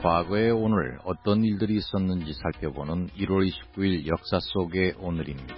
과거의 오늘 어떤 일들이 있었는지 살펴보는 1월 29일 역사 속의 오늘입니다.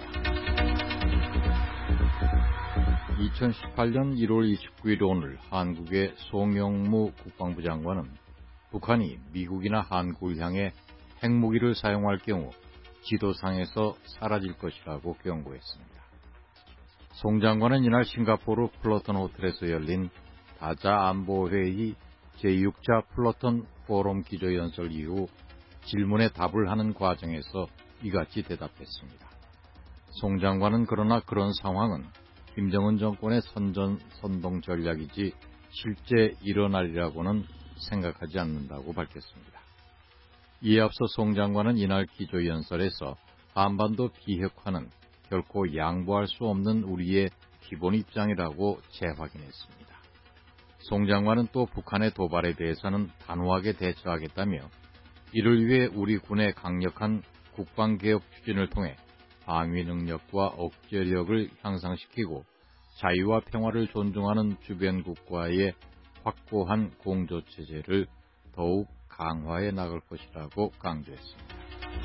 2018년 1월 29일 오늘 한국의 송영무 국방부 장관은 북한이 미국이나 한국을 향해 핵무기를 사용할 경우 지도상에서 사라질 것이라고 경고했습니다. 송 장관은 이날 싱가포르 플러턴 호텔에서 열린 다자 안보회의 제6차 플러턴 포럼 기조연설 이후 질문에 답을 하는 과정에서 이같이 대답했습니다. 송 장관은 그러나 그런 상황은 김정은 정권의 선동 전략이지 실제 일어나리라고는 생각하지 않는다고 밝혔습니다. 이에 앞서 송 장관은 이날 기조연설에서 한반도 비핵화는 결코 양보할 수 없는 우리의 기본 입장이라고 재확인했습니다. 송 장관은 또 북한의 도발에 대해서는 단호하게 대처하겠다며 이를 위해 우리 군의 강력한 국방개혁 추진을 통해 방위 능력과 억제력을 향상시키고 자유와 평화를 존중하는 주변국과의 확고한 공조체제를 더욱 강화해 나갈 것이라고 강조했습니다.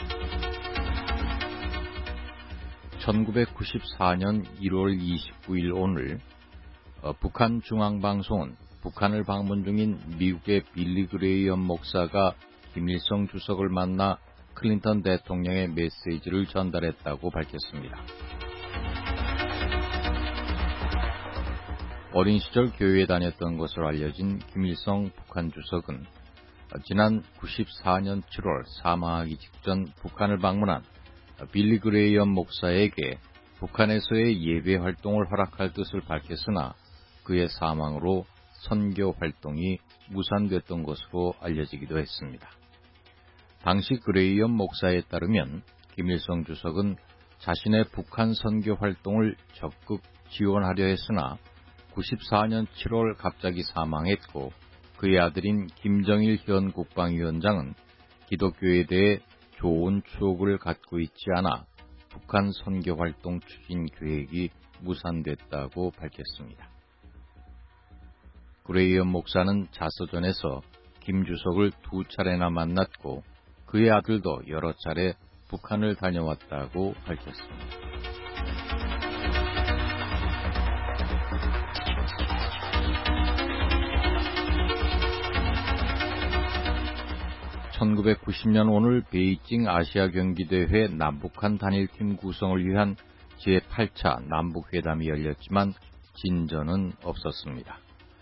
1994년 1월 29일 오늘 북한 중앙방송은 북한을 방문 중인 미국의 빌리 그레이엄 목사가 김일성 주석을 만나 클린턴 대통령의 메시지를 전달했다고 밝혔습니다. 어린 시절 교회에 다녔던 것으로 알려진 김일성 북한 주석은 지난 94년 7월 사망하기 직전 북한을 방문한 빌리 그레이엄 목사에게 북한에서의 예배 활동을 허락할 뜻을 밝혔으나 그의 사망으로 선교 활동이 무산됐던 것으로 알려지기도 했습니다. 당시 그레이엄 목사에 따르면 김일성 주석은 자신의 북한 선교 활동을 적극 지원하려 했으나 94년 7월 갑자기 사망했고 그의 아들인 김정일 현 국방위원장은 기독교에 대해 좋은 추억을 갖고 있지 않아 북한 선교 활동 추진 계획이 무산됐다고 밝혔습니다. 그레이엄 목사는 자서전에서 김 주석을 2차례나 만났고 그의 아들도 여러 차례 북한을 다녀왔다고 밝혔습니다. (1990년) 오늘 베이징 아시아 경기대회 남북한 단일팀 구성을 위한 제8차 남북회담이 열렸지만 진전은 없었습니다.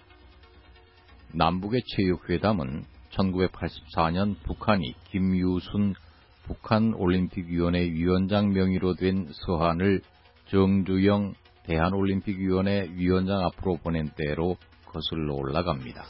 남북의 체육회담은 1984년 북한이 김유순 북한올림픽위원회 위원장 명의로 된 서한을 정주영 대한올림픽위원회 위원장 앞으로 보낸 때로 거슬러 올라갑니다.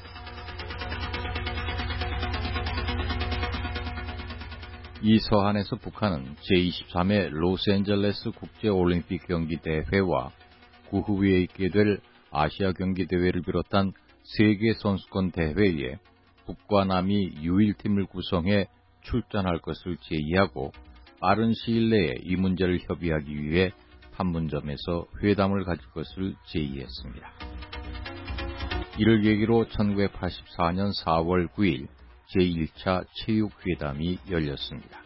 이 서한에서 북한은 제23회 로스앤젤레스 국제올림픽 경기대회와 그 후에 있게 될 아시아 경기대회를 비롯한 세계 선수권 대회에 북과 남이 유일팀을 구성해 출전할 것을 제의하고 빠른 시일 내에 이 문제를 협의하기 위해 판문점에서 회담을 가질 것을 제의했습니다. 이를 계기로 1984년 4월 9일 제1차 체육회담이 열렸습니다.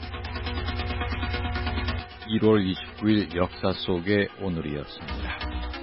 1월 29일 역사 속의 오늘이었습니다.